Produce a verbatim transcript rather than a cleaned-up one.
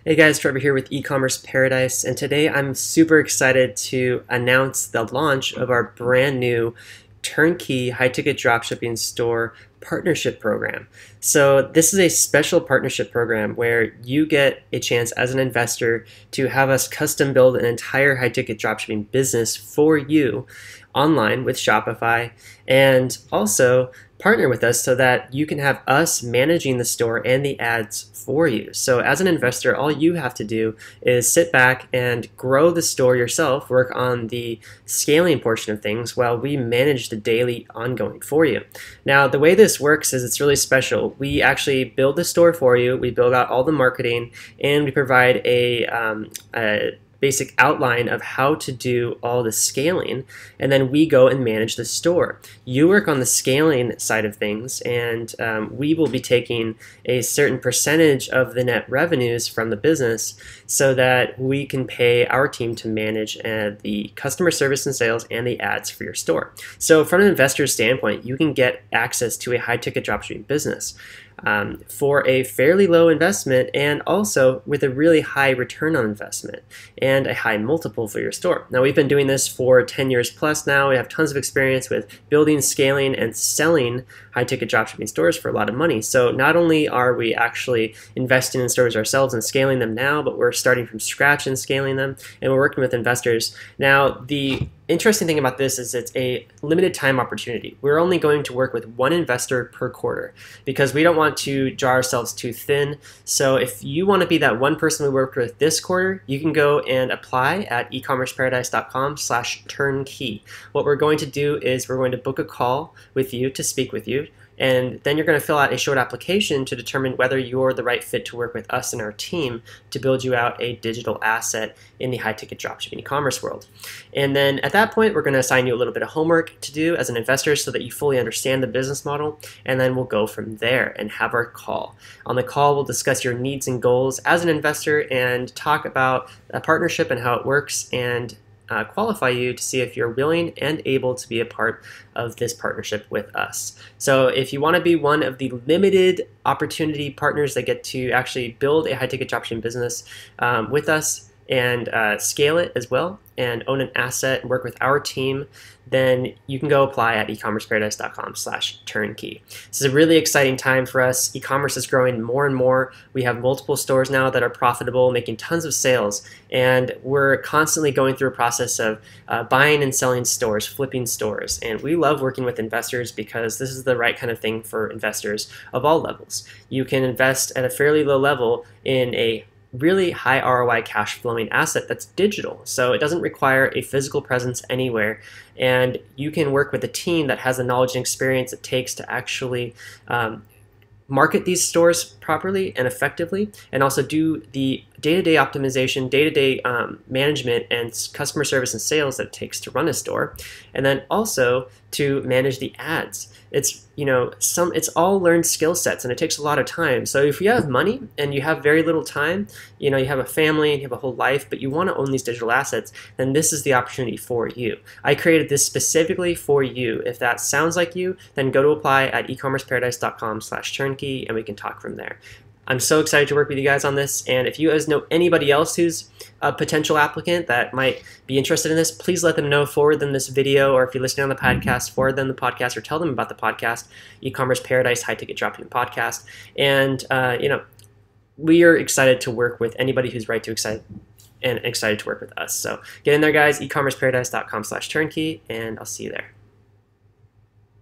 Hey guys, Trevor here with E-commerce Paradise, and today I'm super excited to announce the launch of our brand new turnkey high-ticket dropshipping store partnership program. So this is a special partnership program where you get a chance as an investor to have us custom build an entire high-ticket dropshipping business for you online with Shopify, and also partner with us so that you can have us managing the store and the ads for you. So as an investor, all you have to do is sit back and grow the store yourself, work on the scaling portion of things while we manage the daily ongoing for you. Now, the way this works is it's really special. We actually build the store for you, we build out all the marketing, and we provide a, um, a basic outline of how to do all the scaling, and then we go and manage the store. You work on the scaling side of things, and um, we will be taking a certain percentage of the net revenues from the business so that we can pay our team to manage uh, the customer service and sales and the ads for your store. So from an investor's standpoint, you can get access to a high-ticket dropshipping business Um, for a fairly low investment, and also with a really high return on investment and a high multiple for your store. Now, we've been doing this for ten years plus now. We have tons of experience with building, scaling, and selling high-ticket dropshipping stores for a lot of money. So not only are we actually investing in stores ourselves and scaling them now, but we're starting from scratch and scaling them, and we're working with investors. Now, the interesting thing about this is it's a limited time opportunity. We're only going to work with one investor per quarter because we don't want to draw ourselves too thin. So if you want to be that one person we worked with this quarter, you can go and apply at ecommerceparadise dot com slash turnkey. What we're going to do is we're going to book a call with you to speak with you, and then you're going to fill out a short application to determine whether you're the right fit to work with us and our team to build you out a digital asset in the high-ticket dropshipping e-commerce world. And then at that point, we're going to assign you a little bit of homework to do as an investor so that you fully understand the business model, and then we'll go from there and have our call. On the call, we'll discuss your needs and goals as an investor and talk about a partnership and how it works, and Uh, qualify you to see if you're willing and able to be a part of this partnership with us. So if you want to be one of the limited opportunity partners that get to actually build a high-ticket dropshipping business um, with us and uh, scale it as well and own an asset and work with our team, then you can go apply at ecommerceparadise dot com slash turnkey. This is a really exciting time for us. E-commerce is growing more and more. We have multiple stores now that are profitable, making tons of sales, and we're constantly going through a process of uh, buying and selling stores, flipping stores, and we love working with investors because this is the right kind of thing for investors of all levels. You can invest at a fairly low level in a really high R O I cash flowing asset that's digital, so it doesn't require a physical presence anywhere, and you can work with a team that has the knowledge and experience it takes to actually um, market these stores properly and effectively, and also do the day-to-day optimization, day-to-day um, management and customer service and sales that it takes to run a store, and then also to manage the ads. It's, you know, some it's all learned skill sets, and it takes a lot of time. So if you have money and you have very little time, you know, you have a family and you have a whole life, but you want to own these digital assets, then this is the opportunity for you. I created this specifically for you. If that sounds like you, then go to apply at ecommerceparadise dot com slash turnkey, and we can talk from there. I'm so excited to work with you guys on this, and if you guys know anybody else who's a potential applicant that might be interested in this, please let them know, forward them this video, or if you're listening on the podcast, forward them the podcast or tell them about the podcast, E-commerce Paradise High Ticket Dropshipping Podcast. And, uh, you know, we are excited to work with anybody who's right to excite and excited to work with us. So get in there, guys, ecommerceparadise dot com slash turnkey, and I'll see you there.